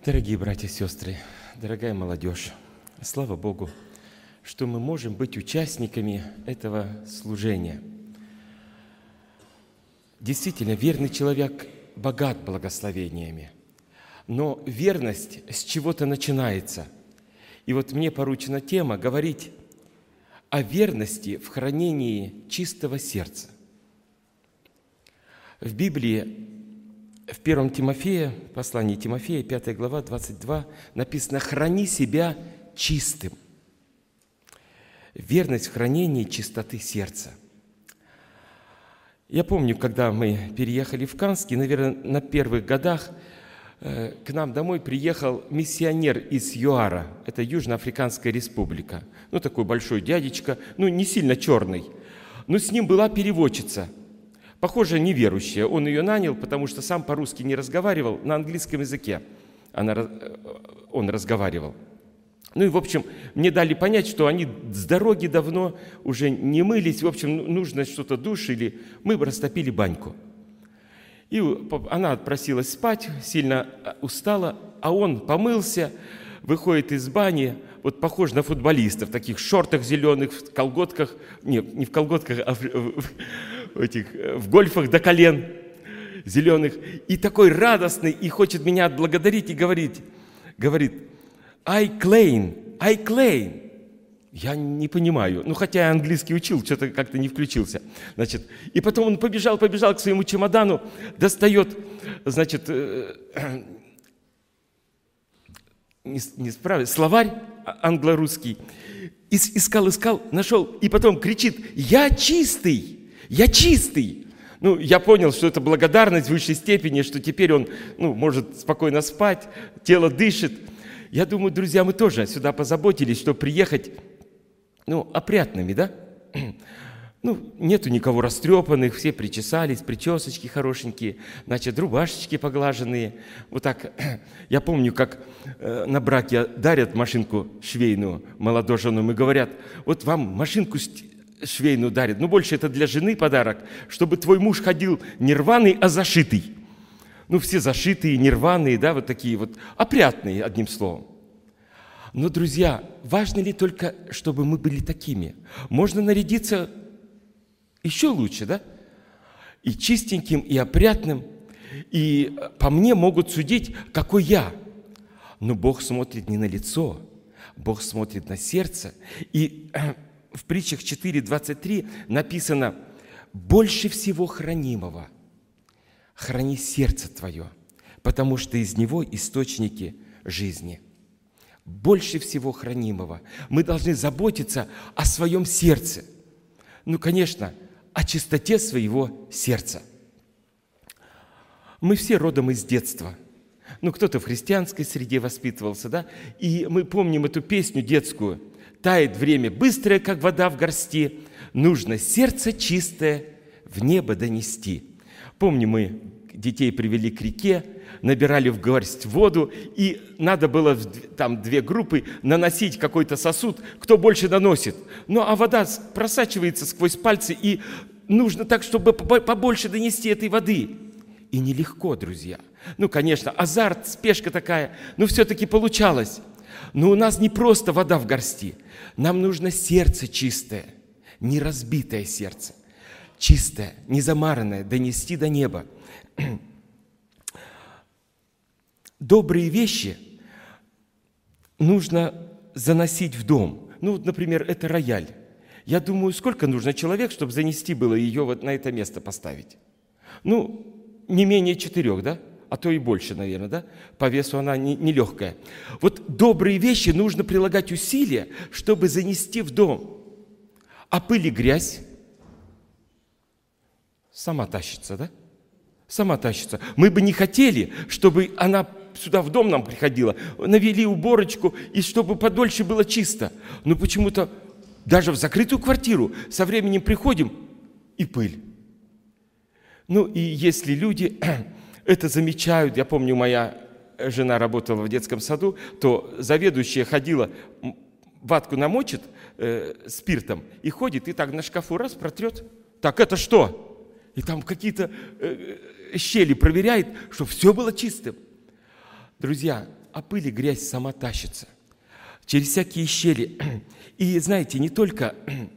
Дорогие братья и сестры, дорогая молодежь, слава Богу, что мы можем быть участниками этого служения. Действительно, верный человек богат благословениями, но верность с чего-то начинается. И вот мне поручена тема говорить о верности в хранении чистого сердца. В Библии, в 1 Тимофея, послании Тимофея, 5 глава, 22, написано «Храни себя чистым». Верность в хранении чистоты сердца. Я помню, когда мы переехали в Канский, наверное, на первых годах к нам домой приехал миссионер из ЮАРа, это Южноафриканская республика. Такой большой дядечка, не сильно черный, но с ним была переводчица. Похоже, неверующая. Он ее нанял, потому что сам по-русски не разговаривал, на английском языке он разговаривал. В общем, мне дали понять, что они с дороги давно уже не мылись. В общем, нужно что-то душ, или мы бы растопили баньку. И она отпросилась спать, сильно устала, а он помылся, выходит из бани, похож на футболиста, в таких шортах зеленых, в колготках, не в колготках, а в гольфах до колен зеленых, и такой радостный, и хочет меня отблагодарить, и говорит, I clean. Я не понимаю. Хотя я английский учил, что-то как-то не включился. И потом он побежал к своему чемодану, достает, словарь англо-русский, искал, нашел, и потом кричит: «Я чистый! Я чистый!» Я понял, что это благодарность в высшей степени, что теперь он может спокойно спать, тело дышит. Я думаю, друзья, мы тоже сюда позаботились, чтобы приехать опрятными, да? Нету никого растрепанных, все причесались, причесочки хорошенькие, рубашечки поглаженные. Так, я помню, как на браке дарят машинку швейную молодоженам и говорят: вот вам машинку швейную дарят, больше это для жены подарок, чтобы твой муж ходил не рваный, а зашитый. Все зашитые, не рваные, да, такие опрятные, одним словом. Но, друзья, важно ли только, чтобы мы были такими? Можно нарядиться еще лучше, да? И чистеньким, и опрятным. И по мне могут судить, какой я. Но Бог смотрит не на лицо, Бог смотрит на сердце. И в притчах 4:23 написано: «Больше всего хранимого храни сердце твое, потому что из него источники жизни». Больше всего хранимого. Мы должны заботиться о своем сердце. Конечно, о чистоте своего сердца. Мы все родом из детства. Кто-то в христианской среде воспитывался, да? И мы помним эту песню детскую: «Тает время быстрое, как вода в горсти, нужно сердце чистое в небо донести». Помню, мы детей привели к реке, набирали в горсть воду, и надо было там 2 группы наносить какой-то сосуд, кто больше наносит. А вода просачивается сквозь пальцы, и нужно так, чтобы побольше донести этой воды. И нелегко, друзья. Конечно, азарт, спешка такая, но все-таки получалось. Но у нас не просто вода в горсти. Нам нужно сердце чистое, не разбитое сердце. Чистое, не замаранное, донести до неба. Добрые вещи нужно заносить в дом. Например, это рояль. Я думаю, сколько нужно человек, чтобы занести было ее на это место поставить? Не менее 4, да? А то и больше, наверное, да? По весу она не легкая. Добрые вещи нужно прилагать усилия, чтобы занести в дом. А пыль и грязь сама тащится, да? Сама тащится. Мы бы не хотели, чтобы она сюда в дом нам приходила, навели уборочку, и чтобы подольше было чисто. Но почему-то даже в закрытую квартиру со временем приходим, и пыль. И если люди это замечают, я помню, моя жена работала в детском саду, то заведующая ходила, ватку намочит спиртом и ходит, и так на шкафу раз протрет. Так, это что? И там какие-то щели проверяет, чтобы все было чистым. Друзья, а пыль и грязь сама тащится через всякие щели. И знаете, не только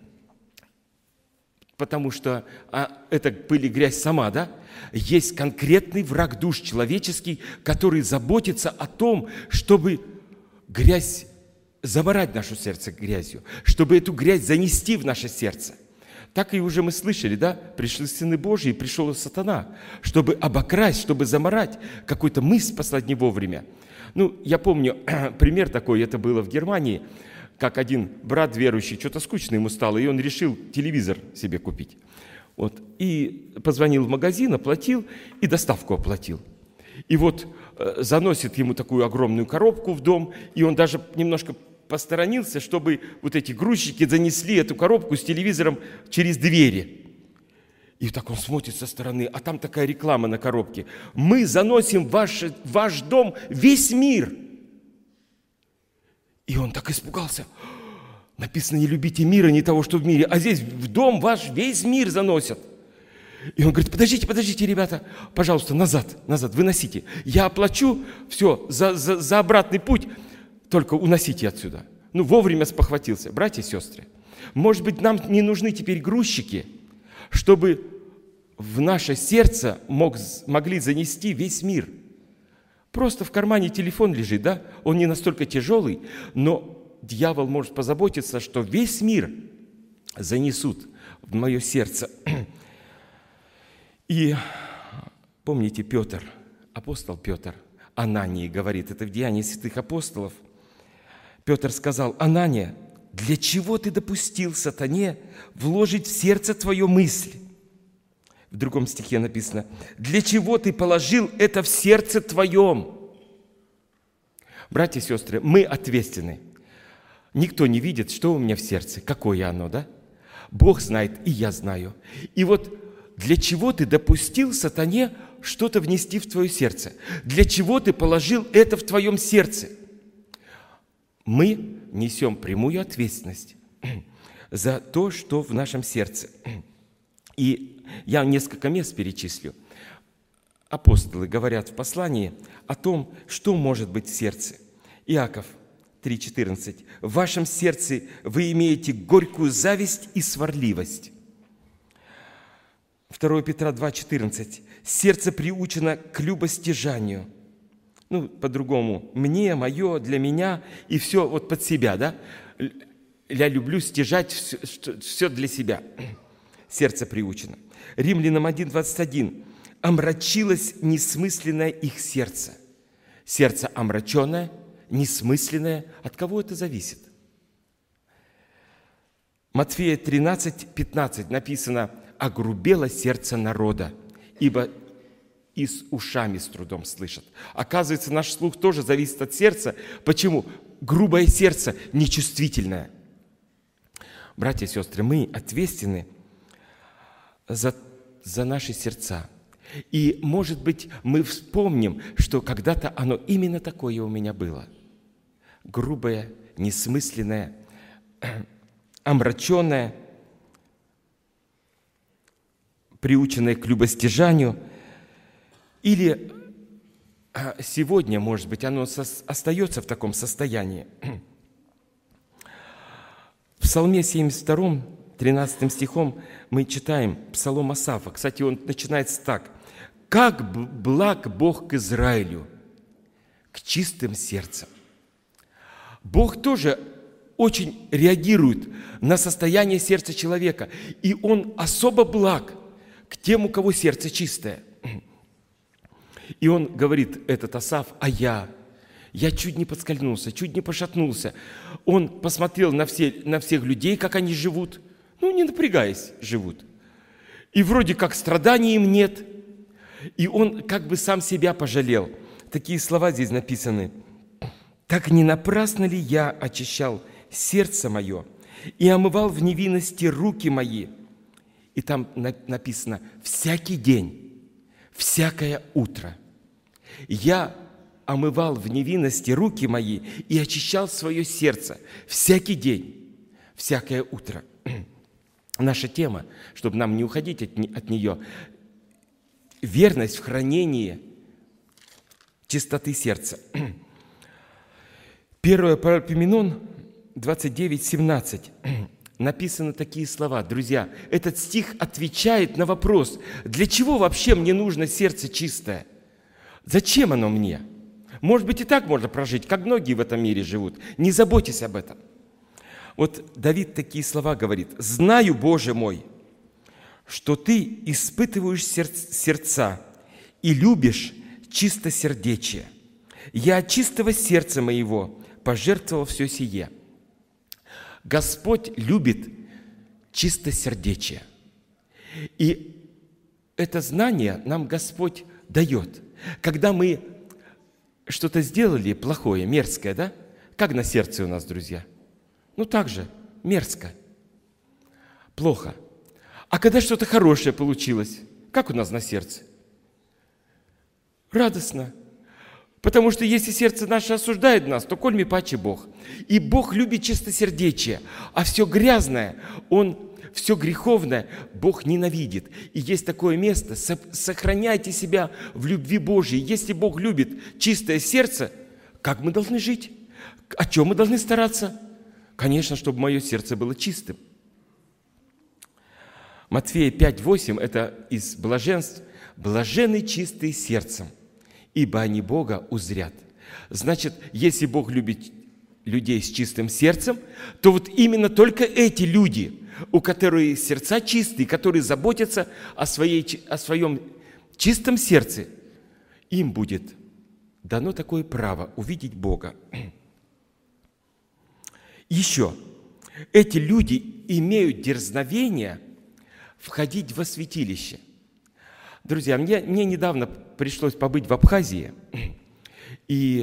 потому, что эта пыль и грязь сама, да? Есть конкретный враг душ человеческий, который заботится о том, чтобы грязь, заморать наше сердце грязью, чтобы эту грязь занести в наше сердце. Так и уже мы слышали, да? Пришли сыны Божьи, пришел сатана, чтобы обокрасть, чтобы заморать, какую-то мысль послать не вовремя. Ну, я помню пример такой, это было в Германии, как один брат верующий, что-то скучно ему стало, и он решил телевизор себе купить. Вот. И позвонил в магазин, оплатил, и доставку оплатил. И вот заносит ему такую огромную коробку в дом, и он даже немножко посторонился, чтобы вот эти грузчики занесли эту коробку с телевизором через двери. И так он смотрит со стороны, а там такая реклама на коробке. Мы заносим в ваш дом весь мир. И он так испугался. Написано, не любите мира, не того, что в мире. А здесь в дом ваш весь мир заносят. И он говорит, подождите, ребята, пожалуйста, назад, выносите. Я оплачу, все, за обратный путь, только уносите отсюда. Ну, вовремя спохватился. Братья и сестры, может быть, нам не нужны теперь грузчики, чтобы в наше сердце могли занести весь мир. Просто в кармане телефон лежит, да? Он не настолько тяжелый, но дьявол может позаботиться, что весь мир занесут в мое сердце. И помните, Петр, апостол Петр, Анании говорит, это в Деянии святых апостолов. Петр сказал, Анания, для чего ты допустил сатане вложить в сердце твое мысль? В другом стихе написано, для чего ты положил это в сердце твоем? Братья и сестры, мы ответственны. Никто не видит, что у меня в сердце, какое оно, да? Бог знает, и я знаю. И вот для чего ты допустил сатане что-то внести в твое сердце? Для чего ты положил это в твоем сердце? Мы несем прямую ответственность за то, что в нашем сердце. И я несколько мест перечислю. Апостолы говорят в послании о том, что может быть в сердце. Иаков 3,14. В вашем сердце вы имеете горькую зависть и сварливость. 2 Петра 2,14. Сердце приучено к любостяжанию. Ну, по-другому. Мне, мое, для меня и все вот под себя, да? Я люблю стяжать все для себя. Сердце приучено. Римлянам 1,21. Омрачилось несмысленное их сердце. Сердце омраченное, несмысленное. От кого это зависит? Матфея 13,15 написано, огрубело сердце народа, ибо и с ушами с трудом слышат. Оказывается, наш слух тоже зависит от сердца. Почему? Грубое сердце, нечувствительное. Братья и сестры, мы ответственны за наши сердца. И, может быть, мы вспомним, что когда-то оно именно такое у меня было. Грубое, несмысленное, омраченное, приученное к любостяжанию. Или сегодня, может быть, оно остается в таком состоянии. В Псалме 72, 13 стихом мы читаем Псалом Асафа. Кстати, он начинается так. «Как благ Бог к Израилю, к чистым сердцам». Бог тоже очень реагирует на состояние сердца человека. И Он особо благ к тем, у кого сердце чистое. И он говорит, этот Асаф, а я чуть не подскользнулся, чуть не пошатнулся. Он посмотрел на всех людей, как они живут, ну, не напрягаясь, живут. И вроде как страданий им нет. И он как бы сам себя пожалел. Такие слова здесь написаны. «Так не напрасно ли я очищал сердце мое и омывал в невинности руки мои?» И там написано «всякий день, всякое утро». Я омывал в невинности руки мои и очищал свое сердце всякий день, всякое утро. Наша тема, чтобы нам не уходить от нее, верность в хранении чистоты сердца. 1 Паралипоменон 29:17. Написаны такие слова. Друзья, этот стих отвечает на вопрос, для чего вообще мне нужно сердце чистое? Зачем оно мне? Может быть, и так можно прожить, как многие в этом мире живут. Не заботьтесь об этом. Вот Давид такие слова говорит. «Знаю, Боже мой, что Ты испытываешь сердца и любишь чистосердечие. Я от чистого сердца моего пожертвовал все сие». Господь любит чистосердечие. И это знание нам Господь дает. Когда мы что-то сделали плохое, мерзкое, да? Как на сердце у нас, друзья? Ну, так же, мерзко, плохо. А когда что-то хорошее получилось, как у нас на сердце? Радостно. Потому что если сердце наше осуждает нас, то коль ми паче Бог. И Бог любит чистосердечие, а все грязное, все греховное Бог ненавидит. И есть такое место, сохраняйте себя в любви Божьей. Если Бог любит чистое сердце, как мы должны жить? О чем мы должны стараться? Конечно, чтобы мое сердце было чистым. Матфея 5:8, это из блаженств. «Блаженны чистые сердцем, ибо они Бога узрят». Значит, если Бог любит людей с чистым сердцем, то вот именно только эти люди, у которых сердца чистые, которые заботятся о своем чистом сердце, им будет дано такое право увидеть Бога. Еще, эти люди имеют дерзновение входить во святилище. Друзья, мне недавно пришлось побыть в Абхазии, и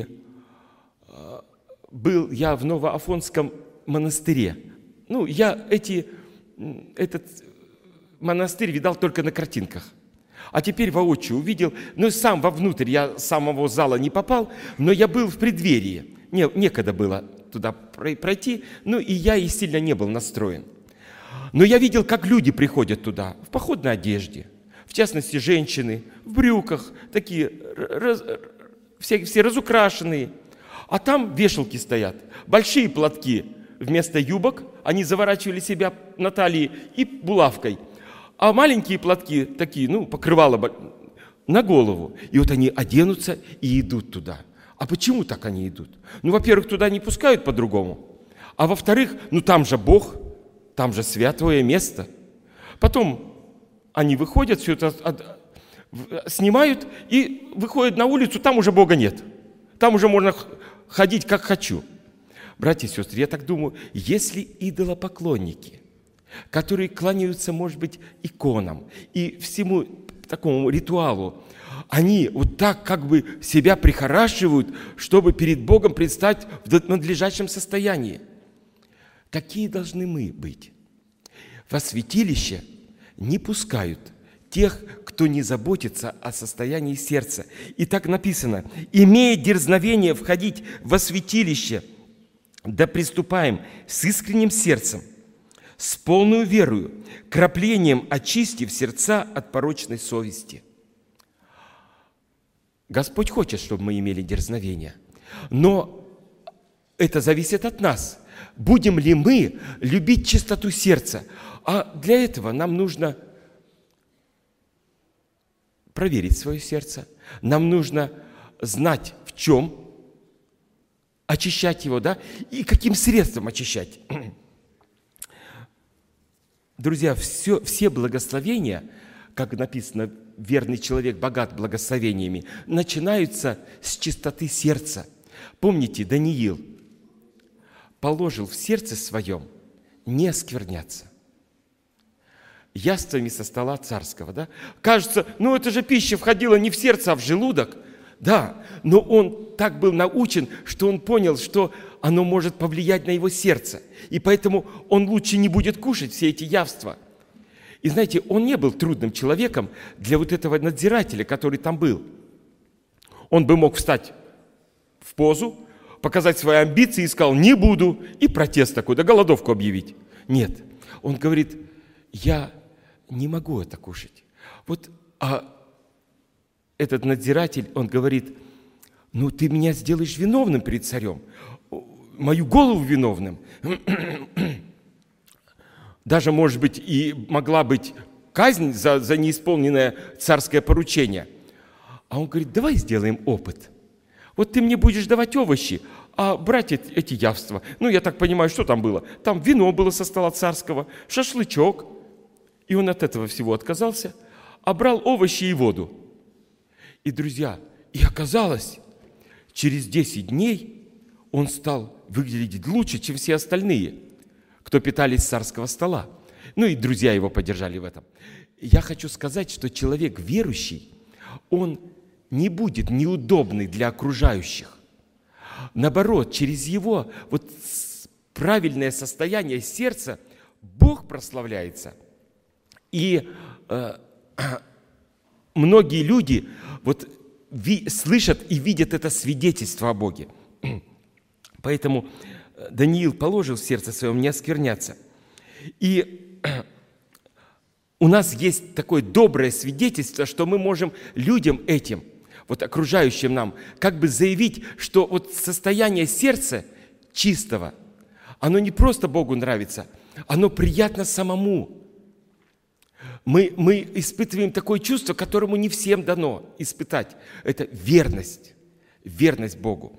был я в Новоафонском монастыре. Ну, я этот монастырь видал только на картинках, а теперь воочию увидел. Ну, сам вовнутрь, я с самого зала не попал, но я был в преддверии. Некогда было туда пройти, ну, и я и сильно не был настроен. Но я видел, как люди приходят туда в походной одежде, в частности, женщины, в брюках, такие все разукрашенные. А там вешалки стоят, большие платки вместо юбок, они заворачивали себя на талии и булавкой. А маленькие платки такие, покрывало на голову. И вот они оденутся и идут туда. А почему так они идут? Во-первых, туда не пускают по-другому. А во-вторых, там же Бог, там же святое место. Потом они выходят, все это снимают и выходят на улицу, там уже Бога нет. Там уже можно ходить как хочу. Братья и сестры, я так думаю, если идолопоклонники, которые кланяются, может быть, иконам и всему такому ритуалу, они вот так как бы себя прихорашивают, чтобы перед Богом предстать в надлежащем состоянии. Какие должны мы быть? Во святилище не пускают тех, кто не заботится о состоянии сердца. И так написано: «Имея дерзновение входить во святилище, да приступаем с искренним сердцем, с полной верою, краплением очистив сердца от порочной совести». Господь хочет, чтобы мы имели дерзновение, но это зависит от нас. Будем ли мы любить чистоту сердца? А для этого нам нужно проверить свое сердце. Нам нужно знать, в чем очищать его, да, и каким средством очищать. Друзья, все благословения, как написано, верный человек богат благословениями, начинаются с чистоты сердца. Помните, Даниил положил в сердце своем не оскверняться яствами со стола царского. Да? Кажется, это же пища входила не в сердце, а в желудок. Да, но он так был научен, что он понял, что оно может повлиять на его сердце. И поэтому он лучше не будет кушать все эти явства. И знаете, он не был трудным человеком для вот этого надзирателя, который там был. Он бы мог встать в позу, показать свои амбиции и сказал: не буду, и протест такой, да голодовку объявить. Нет, он говорит: я не могу это кушать. А этот надзиратель, он говорит: ты меня сделаешь виновным перед царем. мою голову виновным. Даже, может быть, и могла быть казнь за неисполненное царское поручение. А он говорит, давай сделаем опыт. Вот ты мне будешь давать овощи, а брать эти явства. Ну, я так понимаю, что там было? Там вино было со стола царского, шашлычок. И он от этого всего отказался, а брал овощи и воду. И, друзья, и оказалось, через 10 дней он стал выглядеть лучше, чем все остальные, кто питались с царского стола. Ну и друзья его поддержали в этом. Я хочу сказать, что человек верующий, он не будет неудобный для окружающих. Наоборот, через его вот правильное состояние сердца Бог прославляется. И многие люди вот слышат и видят это свидетельство о Боге. Поэтому Даниил положил в сердце своем не оскверняться. И у нас есть такое доброе свидетельство, что мы можем людям этим, вот окружающим нам, как бы заявить, что вот состояние сердца чистого, оно не просто Богу нравится, оно приятно самому. Мы испытываем такое чувство, которому не всем дано испытать. Это верность Богу.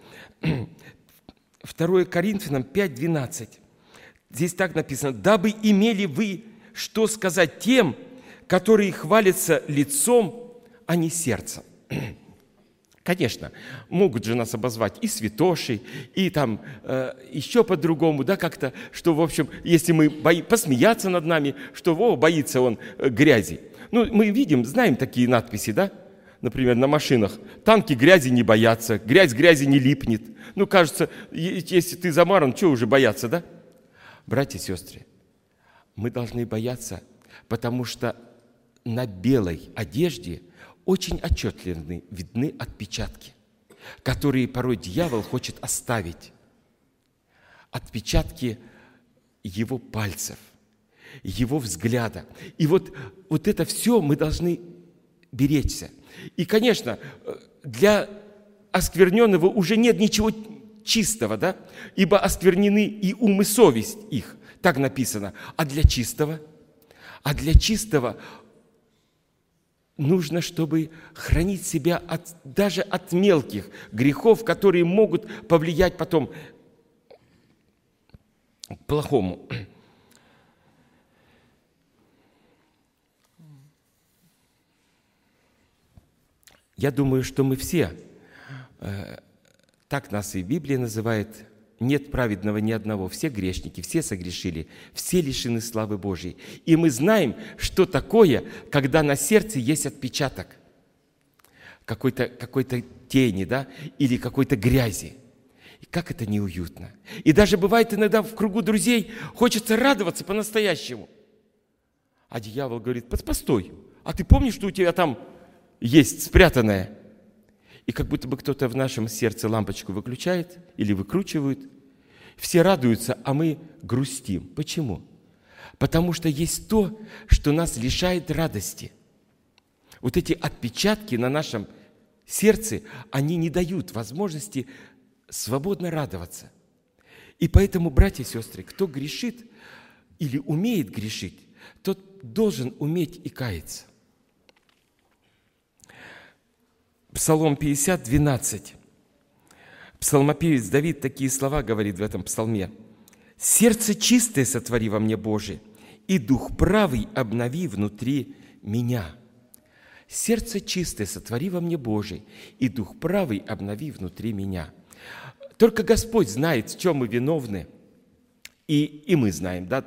2 Коринфянам 5:12. Здесь так написано: «Дабы имели вы что сказать тем, которые хвалятся лицом, а не сердцем». Конечно, могут же нас обозвать и святошей, и там еще по-другому, да, как-то, что, в общем, если мы посмеяться над нами, что, боится он грязи. Ну, мы видим, знаем такие надписи, да, например, на машинах: танки грязи не боятся, грязь грязи не липнет. Ну, кажется, если ты замаран, чего уже бояться, да? Братья и сестры, мы должны бояться, потому что на белой одежде очень отчетливо видны отпечатки, которые порой дьявол хочет оставить. Отпечатки его пальцев, его взгляда. И вот это все мы должны беречься. И, конечно, для оскверненного уже нет ничего чистого, да? Ибо осквернены и ум, и совесть их. Так написано. А для чистого нужно, чтобы хранить себя даже от мелких грехов, которые могут повлиять потом к плохому. Я думаю, что мы все, так нас и Библия называет, нет праведного ни одного, все грешники, все согрешили, все лишены славы Божьей. И мы знаем, что такое, когда на сердце есть отпечаток какой-то тени, да, или какой-то грязи. И как это неуютно. И даже бывает иногда в кругу друзей хочется радоваться по-настоящему. А дьявол говорит: постой, а ты помнишь, что у тебя там есть спрятанное? И как будто бы кто-то в нашем сердце лампочку выключает или выкручивает. Все радуются, а мы грустим. Почему? Потому что есть то, что нас лишает радости. Вот эти отпечатки на нашем сердце, они не дают возможности свободно радоваться. И поэтому, братья и сестры, кто грешит или умеет грешить, тот должен уметь и каяться. Псалом 50, 12. Псалмопевец Давид такие слова говорит в этом псалме: «Сердце чистое сотвори во мне, Боже, и дух правый обнови внутри меня». Сердце чистое сотвори во мне, Боже, и дух правый обнови внутри меня. Только Господь знает, в чем мы виновны, и мы знаем, да?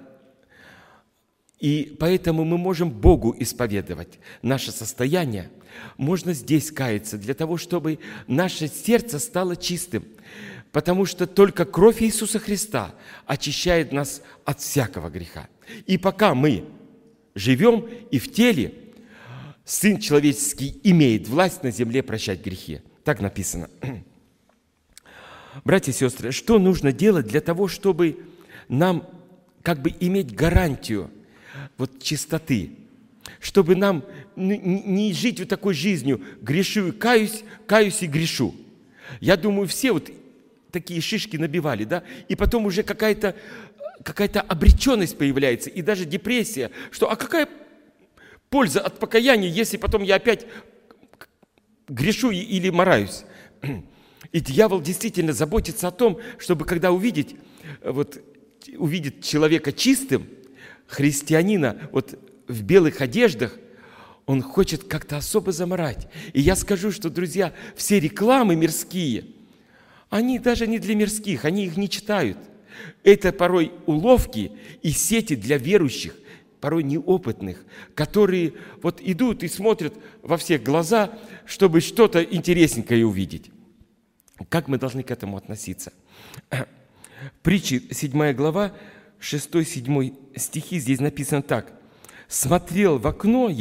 И поэтому мы можем Богу исповедовать наше состояние. Можно здесь каяться для того, чтобы наше сердце стало чистым. Потому что только кровь Иисуса Христа очищает нас от всякого греха. И пока мы живем и в теле, Сын Человеческий имеет власть на земле прощать грехи. Так написано. Братья и сестры, что нужно делать для того, чтобы нам как бы иметь гарантию вот чистоты, чтобы нам не жить вот такой жизнью: грешу и каюсь и грешу. Я думаю, все вот такие шишки набивали, да, и потом уже какая-то обреченность появляется, и даже депрессия, что, а какая польза от покаяния, если потом я опять грешу или мораюсь? И дьявол действительно заботится о том, чтобы когда увидит человека чистым, христианина в белых одеждах, он хочет как-то особо заморать. И я скажу, что, друзья, все рекламы мирские, они даже не для мирских, они их не читают. Это порой уловки и сети для верующих, порой неопытных, которые идут и смотрят во все глаза, чтобы что-то интересненькое увидеть. Как мы должны к этому относиться? Притчи, 7 глава, 6-7 стихи, здесь написано так. «Смотрел в окно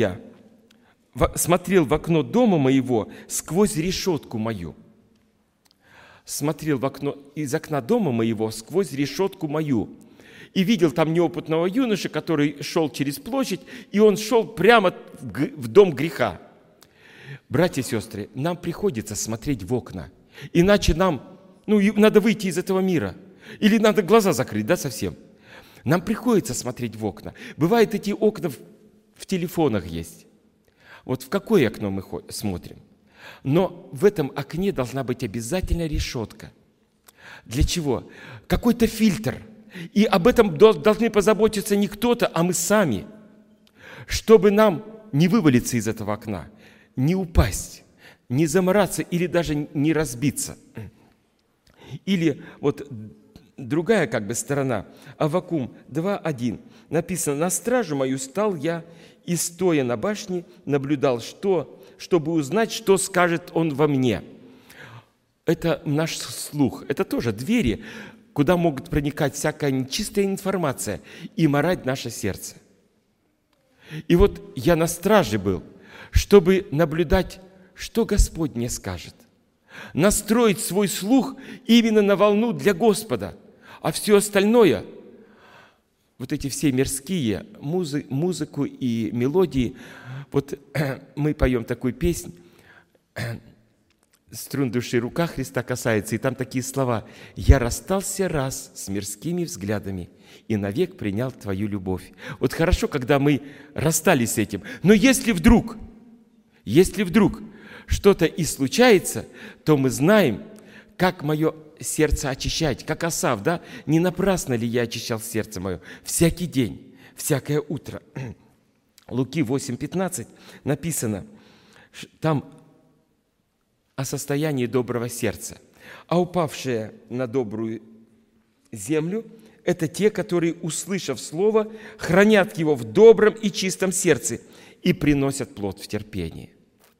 дома моего сквозь решетку мою». Смотрел из окна дома моего сквозь решетку мою. И видел там неопытного юношу, который шел через площадь, и он шел прямо в дом греха. Братья и сестры, нам приходится смотреть в окна. Иначе нам, надо выйти из этого мира. Или надо глаза закрыть, да, совсем. Нам приходится смотреть в окна. Бывает, эти окна в телефонах есть. В какое окно мы смотрим? Но в этом окне должна быть обязательно решетка. Для чего? Какой-то фильтр. И об этом должны позаботиться не кто-то, а мы сами. Чтобы нам не вывалиться из этого окна, не упасть, не замораться или даже не разбиться. Или другая сторона. Аввакум 2:1. Написано: «На стражу мою стал я, и, стоя на башне, наблюдал, чтобы узнать, что скажет он во мне». Это наш слух. Это тоже двери, куда могут проникать всякая нечистая информация и марать наше сердце. И я на страже был, чтобы наблюдать, что Господь мне скажет. Настроить свой слух именно на волну для Господа. А все остальное, эти все мирские музыку и мелодии, мы поем такую песнь «Струн души рука Христа касается», и там такие слова: «Я расстался раз с мирскими взглядами и навек принял Твою любовь». Хорошо, когда мы расстались с этим, но если вдруг что-то и случается, то мы знаем, как мое сердце очищать, как Асав, да? Не напрасно ли я очищал сердце мое всякий день, всякое утро? Луки 8:15 написано там о состоянии доброго сердца. «А упавшие на добрую землю – это те, которые, услышав слово, хранят его в добром и чистом сердце и приносят плод в терпении».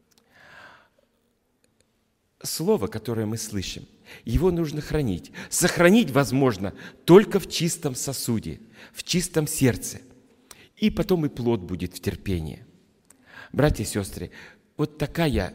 Слово, которое мы слышим, его нужно хранить. Сохранить возможно только в чистом сосуде, в чистом сердце. И потом и плод будет в терпении. Братья и сестры, такая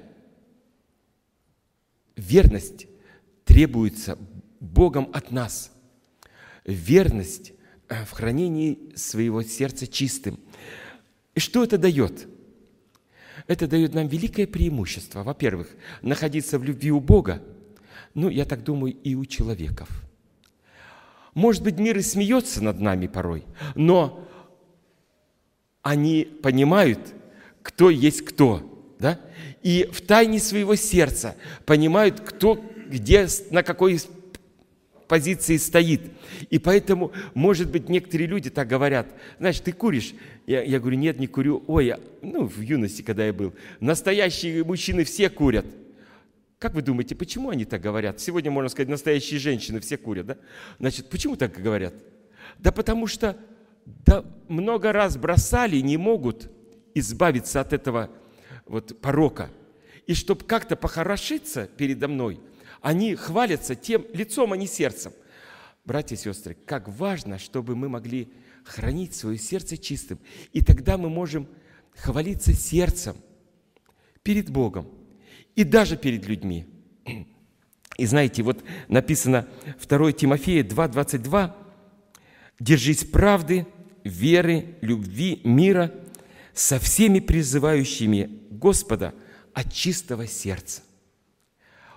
верность требуется Богом от нас. Верность в хранении своего сердца чистым. И что это дает? Это дает нам великое преимущество. Во-первых, находиться в любви у Бога, я так думаю, и у человеков. Может быть, мир и смеется над нами порой, но они понимают, кто есть кто, да? И в тайне своего сердца понимают, кто где, на какой позиции стоит. И поэтому, может быть, некоторые люди так говорят: знаешь, ты куришь? Я говорю: нет, не курю. Ой, в юности, когда я был, настоящие мужчины все курят. Как вы думаете, почему они так говорят? Сегодня, можно сказать, настоящие женщины все курят, да? Значит, почему так говорят? Да потому что много раз бросали, не могут избавиться от этого порока. И чтобы как-то похорошиться передо мной, они хвалятся тем лицом, а не сердцем. Братья и сестры, как важно, чтобы мы могли хранить свое сердце чистым. И тогда мы можем хвалиться сердцем перед Богом и даже перед людьми. И знаете, написано 2 Тимофея 2:22: «Держись правды, веры, любви, мира со всеми призывающими Господа от чистого сердца».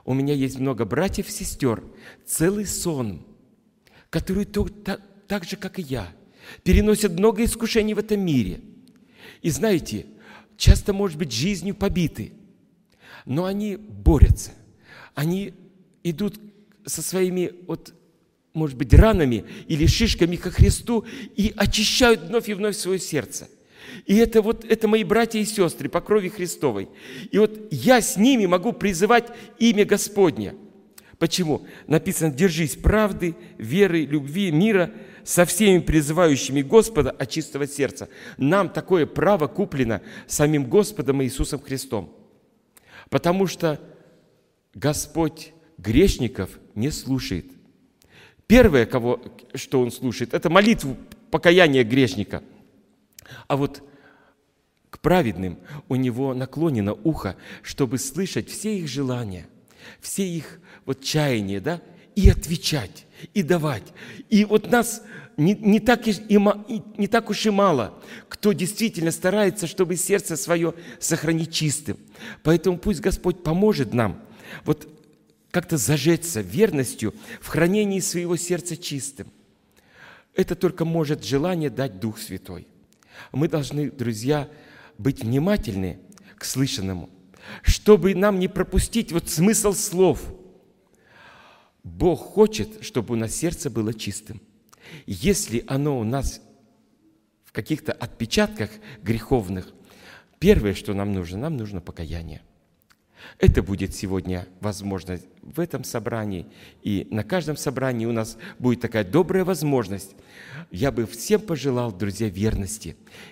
у меня есть много братьев и сестер, целый сон, которые так же, как и я, переносят много искушений в этом мире. И знаете, часто, может быть, жизнью побиты, но они борются. Они идут со своими, может быть, ранами или шишками ко Христу и очищают вновь и вновь свое сердце. И это мои братья и сестры по крови Христовой. И я с ними могу призывать имя Господне. Почему? Написано: «Держись правды, веры, любви, мира со всеми призывающими Господа от чистого сердца». Нам такое право куплено самим Господом Иисусом Христом. Потому что Господь грешников не слушает. Первое, что Он слушает, это молитву покаяния грешника. А к праведным у Него наклонено ухо, чтобы слышать все их желания, все их чаяния, да, и отвечать, и давать. И нас не так уж и мало, кто действительно старается, чтобы сердце свое сохранить чистым. Поэтому пусть Господь поможет нам как-то зажечься верностью в хранении своего сердца чистым. Это только может желание дать Дух Святой. Мы должны, друзья, быть внимательны к слышанному, чтобы нам не пропустить смысл слов. Бог хочет, чтобы у нас сердце было чистым. Если оно у нас в каких-то отпечатках греховных, первое, что нам нужно покаяние. Это будет сегодня возможно в этом собрании, и на каждом собрании у нас будет такая добрая возможность. Я бы всем пожелал, друзья, верности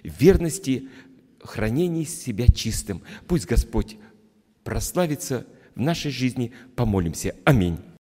хранении себя чистым. Пусть Господь прославится в нашей жизни. Помолимся. Аминь.